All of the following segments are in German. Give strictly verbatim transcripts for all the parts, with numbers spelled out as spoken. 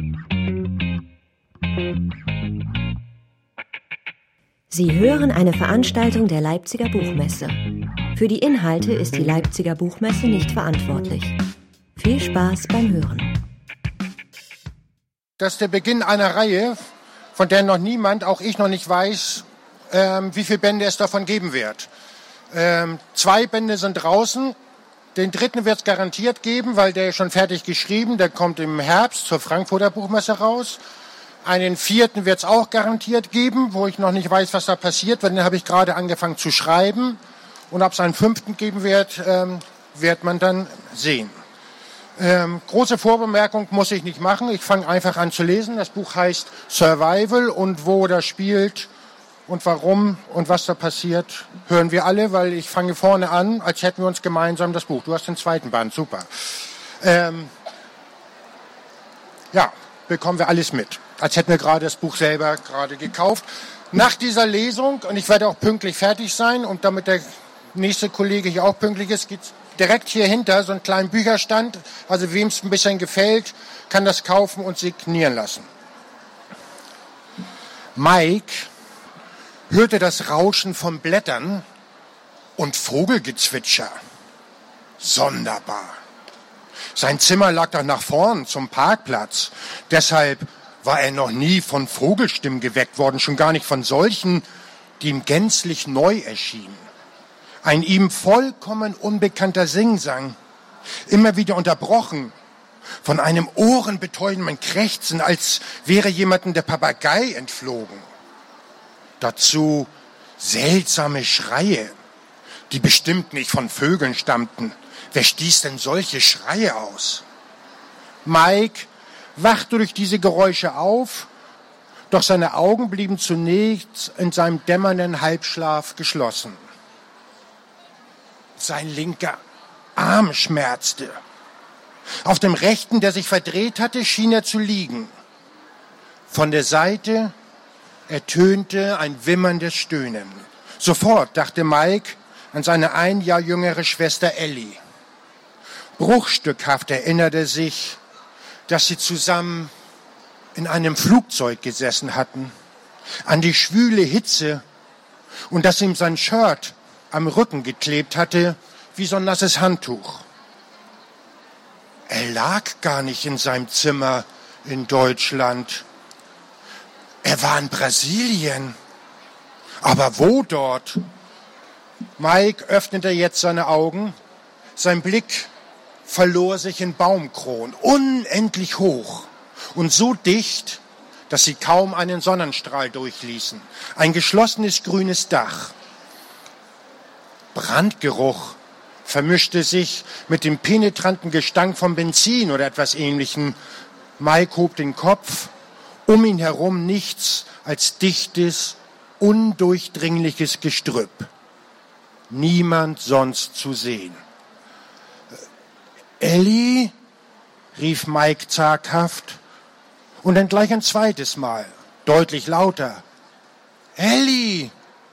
Sie hören eine Veranstaltung der Leipziger Buchmesse. Für die Inhalte ist die Leipziger Buchmesse nicht verantwortlich. Viel Spaß beim Hören. Das ist der Beginn einer Reihe, von der noch niemand, auch ich noch nicht weiß, ähm, wie viele Bände es davon geben wird. Ähm, zwei Bände sind draußen. Den dritten wird es garantiert geben, weil der ist schon fertig geschrieben. Der kommt im Herbst zur Frankfurter Buchmesse raus. Einen vierten wird es auch garantiert geben, wo ich noch nicht weiß, was da passiert, weil den habe ich gerade angefangen zu schreiben. Und ob es einen fünften geben wird, ähm, wird man dann sehen. Ähm, große Vorbemerkung muss ich nicht machen. Ich fange einfach an zu lesen. Das Buch heißt Survival, und wo das spielt und warum und was da passiert, hören wir alle, weil ich fange vorne an, als hätten wir uns gemeinsam das Buch. Du hast den zweiten Band, super. Ähm, ja, bekommen wir alles mit. Als hätten wir gerade das Buch selber gerade gekauft. Nach dieser Lesung, und ich werde auch pünktlich fertig sein, und damit der nächste Kollege hier auch pünktlich ist, geht's direkt hier hinter so einen kleinen Bücherstand. Also wem es ein bisschen gefällt, kann das kaufen und signieren lassen. Mike hörte das Rauschen von Blättern und Vogelgezwitscher. Sonderbar. Sein Zimmer lag doch nach vorn zum Parkplatz. Deshalb war er noch nie von Vogelstimmen geweckt worden, schon gar nicht von solchen, die ihm gänzlich neu erschienen. Ein ihm vollkommen unbekannter Singsang, immer wieder unterbrochen von einem ohrenbetäubenden Krächzen, als wäre jemandem der Papagei entflogen. Dazu seltsame Schreie, die bestimmt nicht von Vögeln stammten. Wer stieß denn solche Schreie aus? Mike wachte durch diese Geräusche auf, doch seine Augen blieben zunächst in seinem dämmernden Halbschlaf geschlossen. Sein linker Arm schmerzte. Auf dem rechten, der sich verdreht hatte, schien er zu liegen. Von der Seite ertönte ein wimmerndes Stöhnen. Sofort dachte Mike an seine ein Jahr jüngere Schwester Ellie. Bruchstückhaft erinnerte sich, dass sie zusammen in einem Flugzeug gesessen hatten, an die schwüle Hitze und dass ihm sein Shirt am Rücken geklebt hatte wie so ein nasses Handtuch. Er lag gar nicht in seinem Zimmer in Deutschland. Er war in Brasilien. Aber wo dort? Mike öffnete jetzt seine Augen. Sein Blick verlor sich in Baumkronen, unendlich hoch und so dicht, dass sie kaum einen Sonnenstrahl durchließen. Ein geschlossenes grünes Dach. Brandgeruch vermischte sich mit dem penetranten Gestank von Benzin oder etwas Ähnlichem. Mike hob den Kopf. Um ihn herum nichts als dichtes, undurchdringliches Gestrüpp. Niemand sonst zu sehen. Ellie, rief Mike zaghaft, und dann gleich ein zweites Mal, deutlich lauter. Ellie!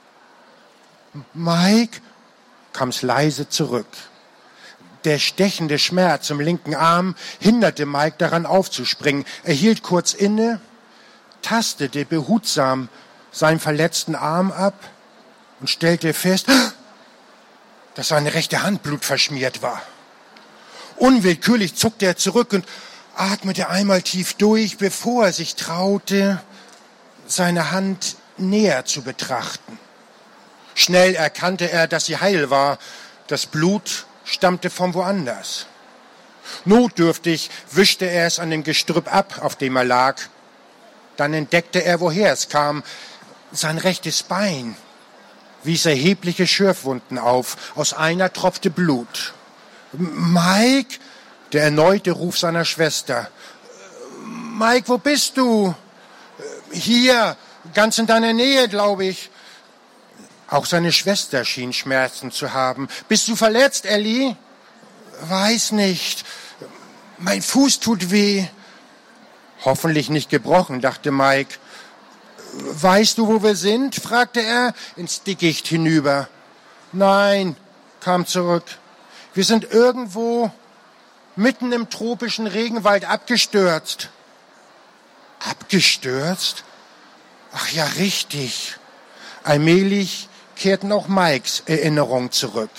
Mike, kam's leise zurück. Der stechende Schmerz im linken Arm hinderte Mike daran aufzuspringen. Er hielt kurz inne, tastete behutsam seinen verletzten Arm ab und stellte fest, dass seine rechte Hand blutverschmiert war. Unwillkürlich zuckte er zurück und atmete einmal tief durch, bevor er sich traute, seine Hand näher zu betrachten. Schnell erkannte er, dass sie heil war. Das Blut stammte von woanders. Notdürftig wischte er es an dem Gestrüpp ab, auf dem er lag. Dann entdeckte er, woher es kam. Sein rechtes Bein wies erhebliche Schürfwunden auf. Aus einer tropfte Blut. Mike, der erneute Ruf seiner Schwester. Mike, wo bist du? Hier, ganz in deiner Nähe, glaube ich. Auch seine Schwester schien Schmerzen zu haben. Bist du verletzt, Ellie? Weiß nicht. Mein Fuß tut weh. Hoffentlich nicht gebrochen, dachte Mike. Weißt du, wo wir sind? Fragte er ins Dickicht hinüber. Nein, kam zurück. Wir sind irgendwo mitten im tropischen Regenwald abgestürzt. Abgestürzt? Ach ja, richtig. Allmählich kehrten auch Mikes Erinnerungen zurück.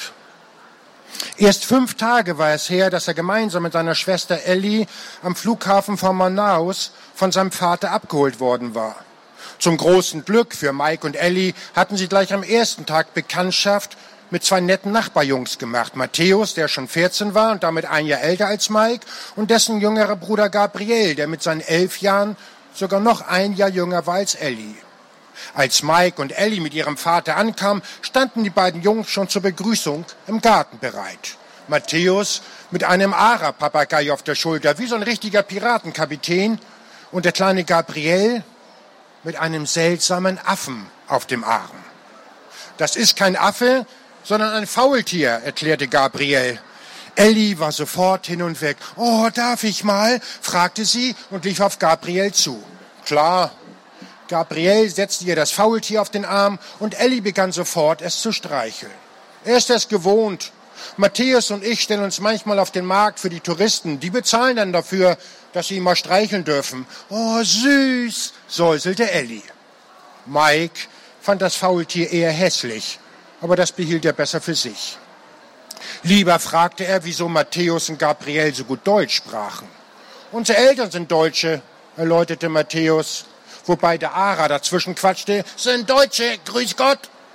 Erst fünf Tage war es her, dass er gemeinsam mit seiner Schwester Ellie am Flughafen von Manaus von seinem Vater abgeholt worden war. Zum großen Glück für Mike und Ellie hatten sie gleich am ersten Tag Bekanntschaft mit zwei netten Nachbarjungs gemacht. Matthäus, der schon vierzehn war und damit ein Jahr älter als Mike, und dessen jüngerer Bruder Gabriel, der mit seinen elf Jahren sogar noch ein Jahr jünger war als Ellie. Als Mike und Ellie mit ihrem Vater ankamen, standen die beiden Jungs schon zur Begrüßung im Garten bereit. Matthäus mit einem Ara-Papagei auf der Schulter, wie so ein richtiger Piratenkapitän, und der kleine Gabriel mit einem seltsamen Affen auf dem Arm. Das ist kein Affe, sondern ein Faultier, erklärte Gabriel. Ellie war sofort hin und weg. Oh, darf ich mal? Fragte sie und lief auf Gabriel zu. Klar. Gabriel setzte ihr das Faultier auf den Arm und Ellie begann sofort, es zu streicheln. Er ist es gewohnt. Matthäus und ich stellen uns manchmal auf den Markt für die Touristen. Die bezahlen dann dafür, dass sie ihn mal streicheln dürfen. Oh, süß, säuselte Ellie. Mike fand das Faultier eher hässlich, aber das behielt er besser für sich. Lieber fragte er, wieso Matthäus und Gabriel so gut Deutsch sprachen. Unsere Eltern sind Deutsche, erläuterte Matthäus, wobei der Ara dazwischen quatschte, sind Deutsche, grüß Gott.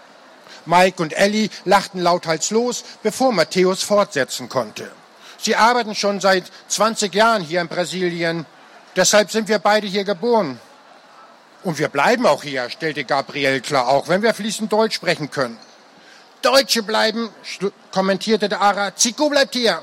Mike und Ellie lachten lauthals los, bevor Matthäus fortsetzen konnte. Sie arbeiten schon seit zwanzig Jahren hier in Brasilien, deshalb sind wir beide hier geboren. Und wir bleiben auch hier, stellte Gabriel klar, auch wenn wir fließend Deutsch sprechen können. Deutsche bleiben, kommentierte der Ara, Zico bleibt hier.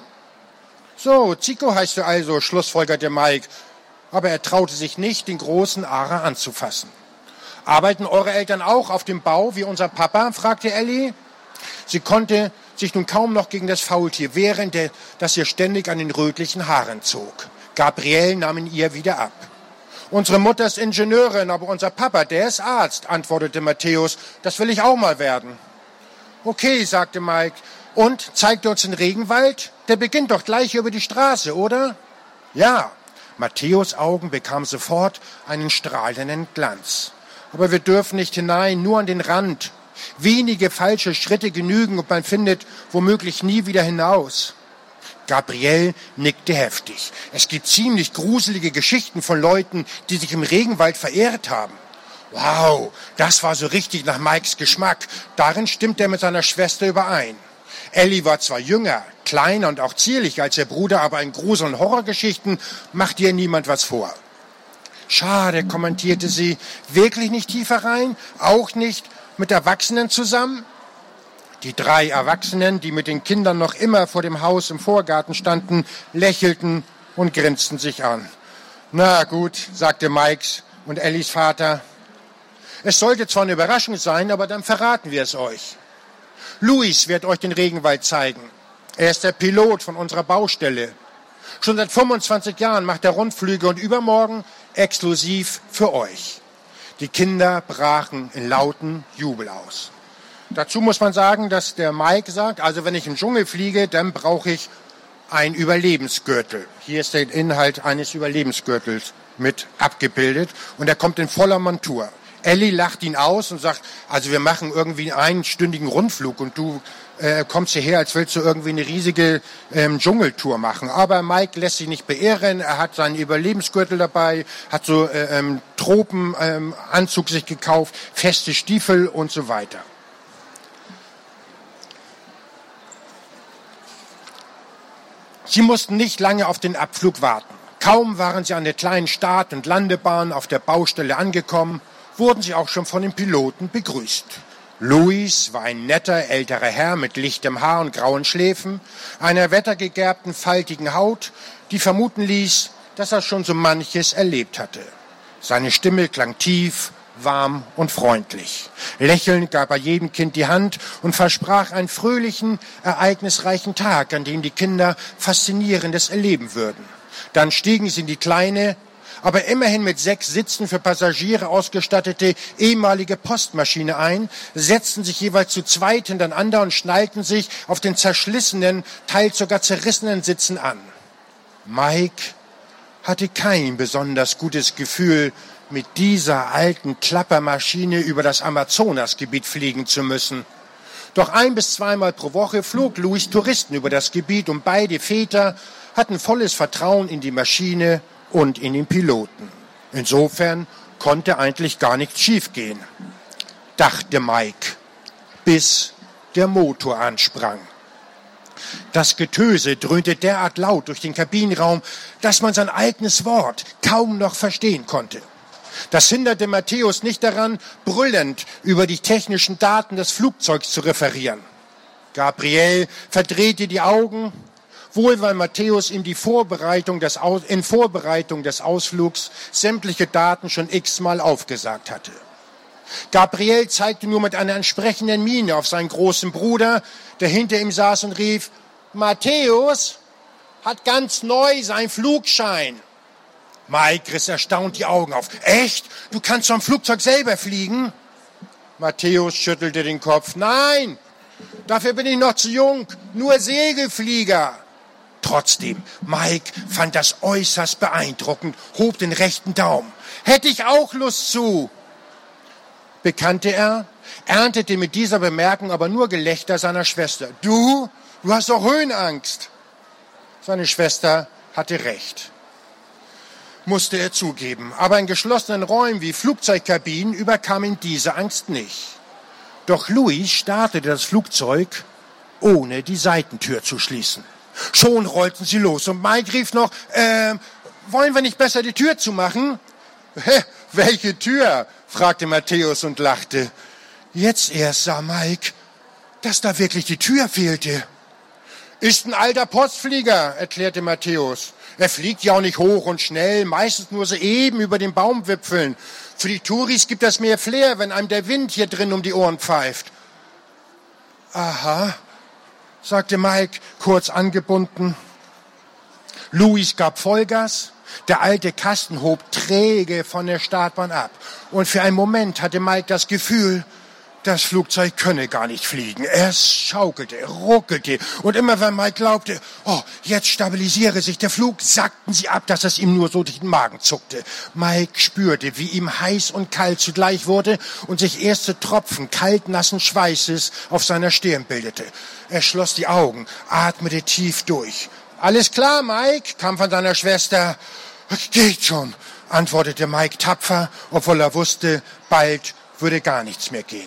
So, Zico heißt du also, schlussfolgerte Mike, aber er traute sich nicht, den großen Ara anzufassen. Arbeiten eure Eltern auch auf dem Bau wie unser Papa? Fragte Ellie. Sie konnte sich nun kaum noch gegen das Faultier wehren, der, das ihr ständig an den rötlichen Haaren zog. Gabriel nahm ihn ihr wieder ab. Unsere Mutter ist Ingenieurin, aber unser Papa, der ist Arzt, antwortete Matthäus. Das will ich auch mal werden. Okay, sagte Mike. Und, zeigt uns den Regenwald? Der beginnt doch gleich über die Straße, oder? Ja. Matthäus' Augen bekamen sofort einen strahlenden Glanz. Aber wir dürfen nicht hinein, nur an den Rand. Wenige falsche Schritte genügen und man findet womöglich nie wieder hinaus. Gabriel nickte heftig. Es gibt ziemlich gruselige Geschichten von Leuten, die sich im Regenwald verirrt haben. Wow, das war so richtig nach Mikes Geschmack. Darin stimmt er mit seiner Schwester überein. Ellie war zwar jünger, kleiner und auch zierlicher als ihr Bruder, aber in Grusel- und Horrorgeschichten macht ihr niemand was vor. Schade, kommentierte sie, wirklich nicht tiefer rein, auch nicht mit Erwachsenen zusammen? Die drei Erwachsenen, die mit den Kindern noch immer vor dem Haus im Vorgarten standen, lächelten und grinsten sich an. Na gut, sagte Mikes und Ellies Vater. Es sollte zwar eine Überraschung sein, aber dann verraten wir es euch. Luis wird euch den Regenwald zeigen. Er ist der Pilot von unserer Baustelle. Schon seit fünfundzwanzig Jahren macht er Rundflüge und übermorgen exklusiv für euch. Die Kinder brachen in lauten Jubel aus. Dazu muss man sagen, dass der Mike sagt, also wenn ich im Dschungel fliege, dann brauche ich einen Überlebensgürtel. Hier ist der Inhalt eines Überlebensgürtels mit abgebildet und er kommt in voller Montur. Ellie lacht ihn aus und sagt, also wir machen irgendwie einen einstündigen Rundflug und du äh, kommst hierher, als willst du irgendwie eine riesige ähm, Dschungeltour machen. Aber Mike lässt sich nicht beirren, er hat seinen Überlebensgürtel dabei, hat so äh, ähm, Tropenanzug ähm, sich gekauft, feste Stiefel und so weiter. Sie mussten nicht lange auf den Abflug warten. Kaum waren sie an der kleinen Start- und Landebahn auf der Baustelle angekommen, wurden sie auch schon von den Piloten begrüßt. Luis war ein netter, älterer Herr mit lichtem Haar und grauen Schläfen, einer wettergegerbten, faltigen Haut, die vermuten ließ, dass er schon so manches erlebt hatte. Seine Stimme klang tief, warm und freundlich. Lächelnd gab er jedem Kind die Hand und versprach einen fröhlichen, ereignisreichen Tag, an dem die Kinder Faszinierendes erleben würden. Dann stiegen sie in die kleine, aber immerhin mit sechs Sitzen für Passagiere ausgestattete ehemalige Postmaschine ein, setzten sich jeweils zu zweit hintereinander und schnallten sich auf den zerschlissenen, teils sogar zerrissenen Sitzen an. Mike hatte kein besonders gutes Gefühl, mit dieser alten Klappermaschine über das Amazonasgebiet fliegen zu müssen. Doch ein- bis zweimal pro Woche flog Louis Touristen über das Gebiet und beide Väter hatten volles Vertrauen in die Maschine und in den Piloten. Insofern konnte eigentlich gar nichts schiefgehen, dachte Mike, bis der Motor ansprang. Das Getöse dröhnte derart laut durch den Kabinenraum, dass man sein eigenes Wort kaum noch verstehen konnte. Das hinderte Matthäus nicht daran, brüllend über die technischen Daten des Flugzeugs zu referieren. Gabriel verdrehte die Augen, wohl weil Matthäus ihm die Vorbereitung des Aus- in Vorbereitung des Ausflugs sämtliche Daten schon x-mal aufgesagt hatte. Gabriel zeigte nur mit einer entsprechenden Miene auf seinen großen Bruder, der hinter ihm saß und rief, Matthäus hat ganz neu seinen Flugschein. Mike riss erstaunt die Augen auf. Echt? Du kannst vom Flugzeug selber fliegen? Matthäus schüttelte den Kopf. Nein, dafür bin ich noch zu jung. Nur Segelflieger. Trotzdem, Mike fand das äußerst beeindruckend, hob den rechten Daumen. Hätte ich auch Lust zu, bekannte er, erntete mit dieser Bemerkung aber nur Gelächter seiner Schwester. Du? Du hast doch Höhenangst. Seine Schwester hatte recht, musste er zugeben. Aber in geschlossenen Räumen wie Flugzeugkabinen überkam ihn diese Angst nicht. Doch Louis startete das Flugzeug, ohne die Seitentür zu schließen. Schon rollten sie los und Mike rief noch, äh, wollen wir nicht besser die Tür zumachen? Hä, welche Tür? Fragte Matthäus und lachte. Jetzt erst sah Mike, dass da wirklich die Tür fehlte. Ist ein alter Postflieger, erklärte Matthäus. Er fliegt ja auch nicht hoch und schnell, meistens nur so eben über den Baumwipfeln. Für die Touris gibt das mehr Flair, wenn einem der Wind hier drin um die Ohren pfeift. Aha, sagte Mike, kurz angebunden. Louis gab Vollgas. Der alte Kasten hob träge von der Startbahn ab. Und für einen Moment hatte Mike das Gefühl, das Flugzeug könne gar nicht fliegen. Es schaukelte, ruckelte. Und immer wenn Mike glaubte, oh, jetzt stabilisiere sich der Flug, sackten sie ab, dass es ihm nur so durch den Magen zuckte. Mike spürte, wie ihm heiß und kalt zugleich wurde und sich erste Tropfen kaltnassen Schweißes auf seiner Stirn bildete. Er schloss die Augen, atmete tief durch. Alles klar, Mike, kam von seiner Schwester. Geht schon, antwortete Mike tapfer, obwohl er wusste, bald würde gar nichts mehr gehen.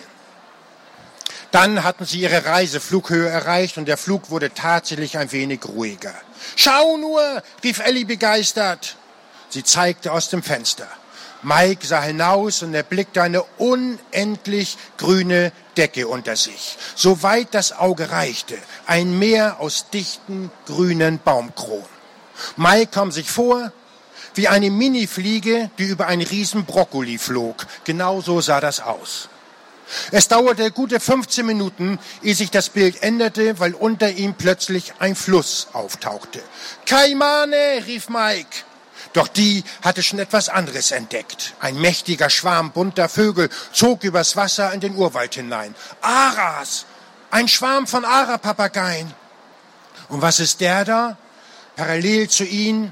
Dann hatten sie ihre Reiseflughöhe erreicht und der Flug wurde tatsächlich ein wenig ruhiger. Schau nur, rief Ellie begeistert. Sie zeigte aus dem Fenster. Mike sah hinaus und erblickte eine unendlich grüne Decke unter sich. So weit das Auge reichte, ein Meer aus dichten grünen Baumkronen. Mike kam sich vor wie eine Minifliege, die über einen riesen Brokkoli flog. Genau so sah das aus. Es dauerte gute fünfzehn Minuten, ehe sich das Bild änderte, weil unter ihm plötzlich ein Fluss auftauchte. Kaimane, rief Mike. Doch die hatte schon etwas anderes entdeckt. Ein mächtiger Schwarm bunter Vögel zog übers Wasser in den Urwald hinein. Aras, ein Schwarm von Ara-Papageien. Und was ist der da? Parallel zu ihnen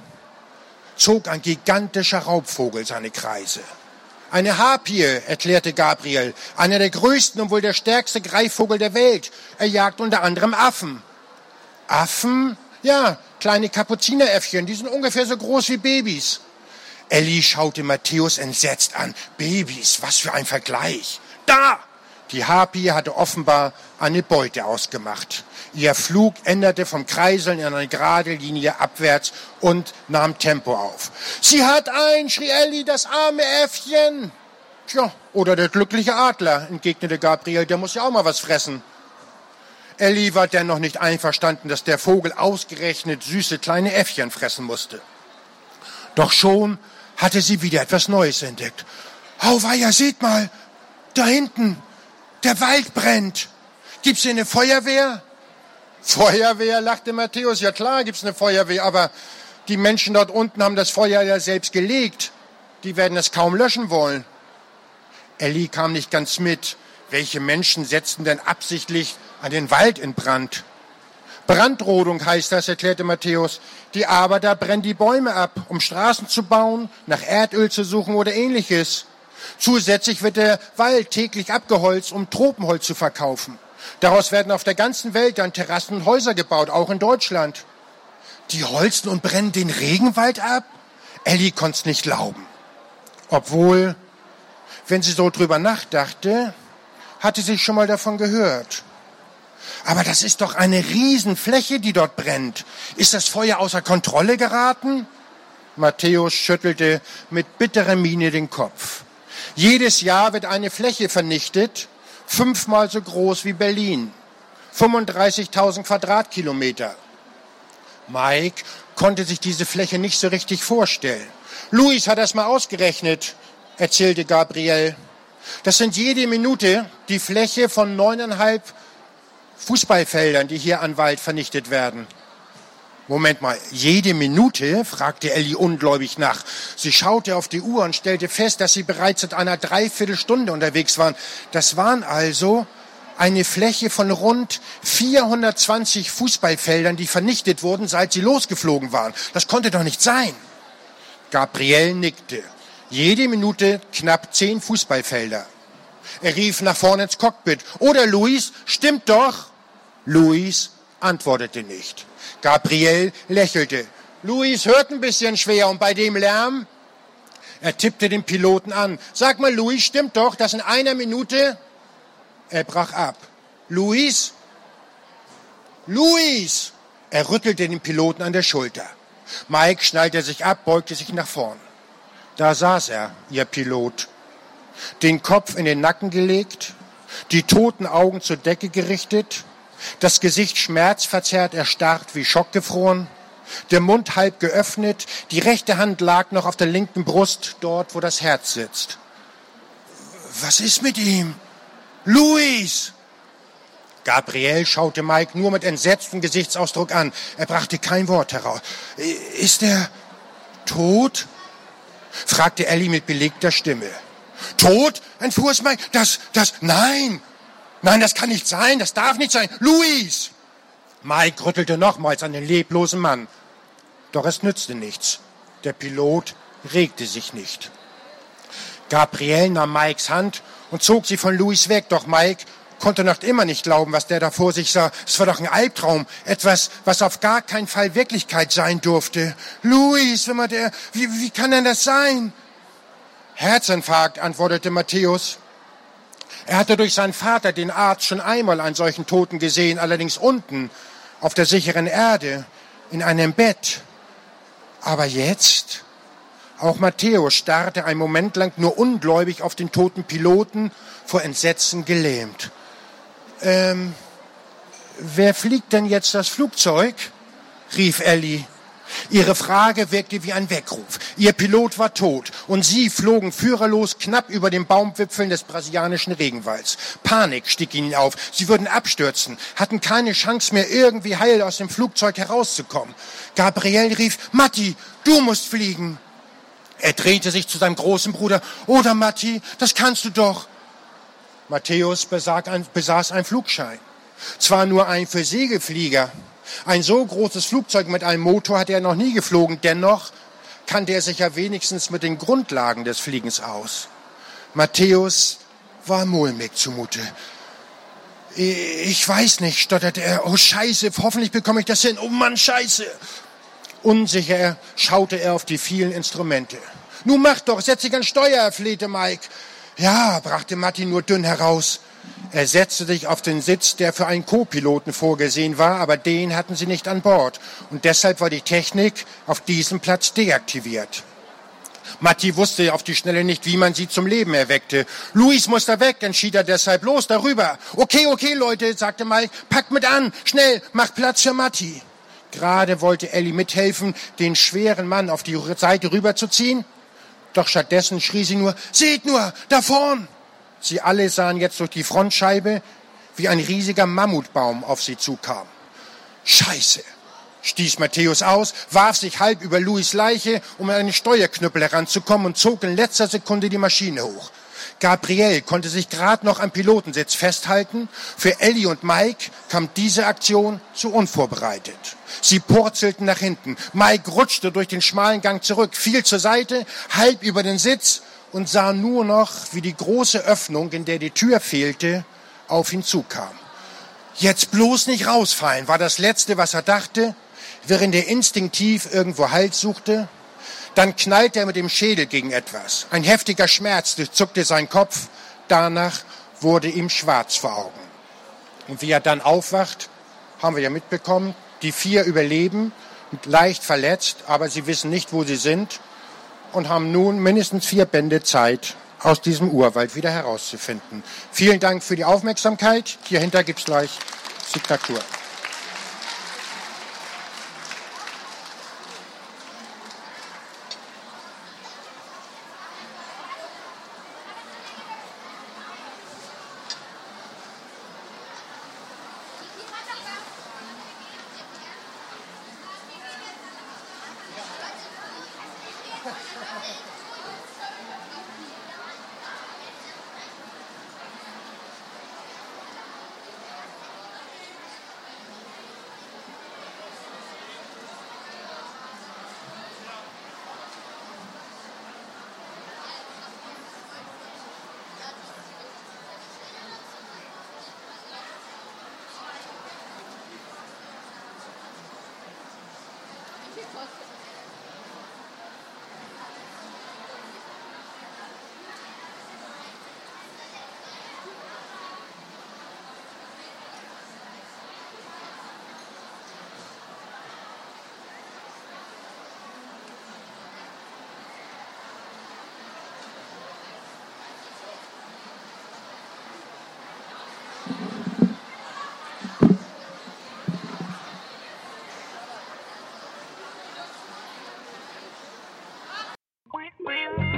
zog ein gigantischer Raubvogel seine Kreise. Eine Harpie, erklärte Gabriel, einer der größten und wohl der stärkste Greifvogel der Welt. Er jagt unter anderem Affen. Affen? Ja, kleine Kapuzineräffchen, die sind ungefähr so groß wie Babys. Ellie schaute Matthäus entsetzt an. Babys, was für ein Vergleich. Da! Die Harpie hatte offenbar eine Beute ausgemacht. Ihr Flug änderte vom Kreiseln in eine gerade Linie abwärts und nahm Tempo auf. Sie hat ein, schrie Ellie, das arme Äffchen. Tja, oder der glückliche Adler, entgegnete Gabriel, der muss ja auch mal was fressen. Ellie war dennoch nicht einverstanden, dass der Vogel ausgerechnet süße kleine Äffchen fressen musste. Doch schon hatte sie wieder etwas Neues entdeckt. Auweia, seht mal, da hinten, der Wald brennt. Gibt's hier eine Feuerwehr? Feuerwehr, lachte Matthäus. Ja klar gibt's eine Feuerwehr, aber die Menschen dort unten haben das Feuer ja selbst gelegt. Die werden es kaum löschen wollen. Ellie kam nicht ganz mit. Welche Menschen setzten denn absichtlich an den Wald in Brand? Brandrodung heißt das, erklärte Matthäus. Die Arbeiter brennen die Bäume ab, um Straßen zu bauen, nach Erdöl zu suchen oder ähnliches. Zusätzlich wird der Wald täglich abgeholzt, um Tropenholz zu verkaufen. Daraus werden auf der ganzen Welt dann Terrassen und Häuser gebaut, auch in Deutschland. Die holzen und brennen den Regenwald ab? Elli konnte es nicht glauben. Obwohl, wenn sie so drüber nachdachte, hatte sie schon mal davon gehört. Aber das ist doch eine Riesenfläche, die dort brennt. Ist das Feuer außer Kontrolle geraten? Matthäus schüttelte mit bitterer Miene den Kopf. Jedes Jahr wird eine Fläche vernichtet, fünfmal so groß wie Berlin. fünfunddreißigtausend Quadratkilometer. Mike konnte sich diese Fläche nicht so richtig vorstellen. Luis hat das mal ausgerechnet, erzählte Gabriel. Das sind jede Minute die Fläche von neuneinhalb Fußballfeldern, die hier an Wald vernichtet werden. Moment mal, jede Minute? Fragte Elli ungläubig nach. Sie schaute auf die Uhr und stellte fest, dass sie bereits seit einer Dreiviertelstunde unterwegs waren. Das waren also eine Fläche von rund vierhundertzwanzig Fußballfeldern, die vernichtet wurden, seit sie losgeflogen waren. Das konnte doch nicht sein. Gabriel nickte. Jede Minute knapp zehn Fußballfelder. Er rief nach vorne ins Cockpit. Oder Luis, stimmt doch. Luis antwortete nicht. Gabriel lächelte. Luis hört ein bisschen schwer und bei dem Lärm? Er tippte den Piloten an. Sag mal, Luis, stimmt doch, dass in einer Minute... Er brach ab. Luis? Luis! Er rüttelte den Piloten an der Schulter. Mike schnallte sich ab, beugte sich nach vorn. Da saß er, ihr Pilot. Den Kopf in den Nacken gelegt, die toten Augen zur Decke gerichtet, das Gesicht schmerzverzerrt erstarrt wie schockgefroren, der Mund halb geöffnet, die rechte Hand lag noch auf der linken Brust, dort, wo das Herz sitzt. Was ist mit ihm? Luis! Gabriel schaute Mike nur mit entsetztem Gesichtsausdruck an. Er brachte kein Wort heraus. Ist er tot? Fragte Elli mit belegter Stimme. Tot? Entfuhr es Mike. Das, das, nein! Nein, das kann nicht sein, das darf nicht sein. Luis! Mike rüttelte nochmals an den leblosen Mann. Doch es nützte nichts. Der Pilot regte sich nicht. Gabriel nahm Mikes Hand und zog sie von Luis weg. Doch Mike konnte noch immer nicht glauben, was der da vor sich sah. Es war doch ein Albtraum. Etwas, was auf gar keinen Fall Wirklichkeit sein durfte. Luis, wenn man der, wie, wie kann denn das sein? Herzinfarkt, antwortete Matthäus. Er hatte durch seinen Vater, den Arzt, schon einmal einen solchen Toten gesehen, allerdings unten, auf der sicheren Erde, in einem Bett. Aber jetzt? Auch Matthäus starrte einen Moment lang nur ungläubig auf den toten Piloten, vor Entsetzen gelähmt. Ähm, wer fliegt denn jetzt das Flugzeug? Rief Elli. Ihre Frage wirkte wie ein Weckruf. Ihr Pilot war tot und sie flogen führerlos knapp über den Baumwipfeln des brasilianischen Regenwalds. Panik stieg ihnen auf. Sie würden abstürzen, hatten keine Chance mehr, irgendwie heil aus dem Flugzeug herauszukommen. Gabriel rief, Matti, du musst fliegen. Er drehte sich zu seinem großen Bruder. Oder Matti, das kannst du doch. Matthäus besaß einen Flugschein. Zwar nur ein für Segelflieger. Ein so großes Flugzeug mit einem Motor hatte er noch nie geflogen. Dennoch kannte er sich ja wenigstens mit den Grundlagen des Fliegens aus. Matthäus war mulmig zumute. Ich weiß nicht, stotterte er. Oh Scheiße, hoffentlich bekomme ich das hin. Oh Mann, Scheiße. Unsicher schaute er auf die vielen Instrumente. Nun mach doch, setz dich an Steuer, flehte Mike. Ja, brachte Matti nur dünn heraus. Er setzte sich auf den Sitz, der für einen Co-Piloten vorgesehen war, aber den hatten sie nicht an Bord. Und deshalb war die Technik auf diesem Platz deaktiviert. Matti wusste auf die Schnelle nicht, wie man sie zum Leben erweckte. Luis muss da weg, entschied er deshalb. Los, darüber. Okay, okay, Leute, sagte Mike, packt mit an. Schnell, macht Platz für Matti. Gerade wollte Elli mithelfen, den schweren Mann auf die Seite rüberzuziehen. Doch stattdessen schrie sie nur, seht nur, da vorn! Sie alle sahen jetzt durch die Frontscheibe, wie ein riesiger Mammutbaum auf sie zukam. Scheiße, stieß Matthäus aus, warf sich halb über Louis' Leiche, um an den Steuerknüppel heranzukommen und zog in letzter Sekunde die Maschine hoch. Gabrielle konnte sich gerade noch am Pilotensitz festhalten. Für Elli und Mike kam diese Aktion zu unvorbereitet. Sie purzelten nach hinten. Mike rutschte durch den schmalen Gang zurück, fiel zur Seite, halb über den Sitz und sah nur noch, wie die große Öffnung, in der die Tür fehlte, auf ihn zukam. Jetzt bloß nicht rausfallen, war das Letzte, was er dachte, während er instinktiv irgendwo Halt suchte. Dann knallte er mit dem Schädel gegen etwas. Ein heftiger Schmerz durchzuckte seinen Kopf. Danach wurde ihm schwarz vor Augen. Und wie er dann aufwacht, haben wir ja mitbekommen, die vier überleben, leicht verletzt, aber sie wissen nicht, wo sie sind und haben nun mindestens vier Bände Zeit, aus diesem Urwald wieder herauszufinden. Vielen Dank für die Aufmerksamkeit. Hierhinter gibt's gleich Signatur.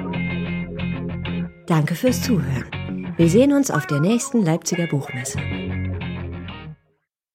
Danke fürs Zuhören. Wir sehen uns auf der nächsten Leipziger Buchmesse.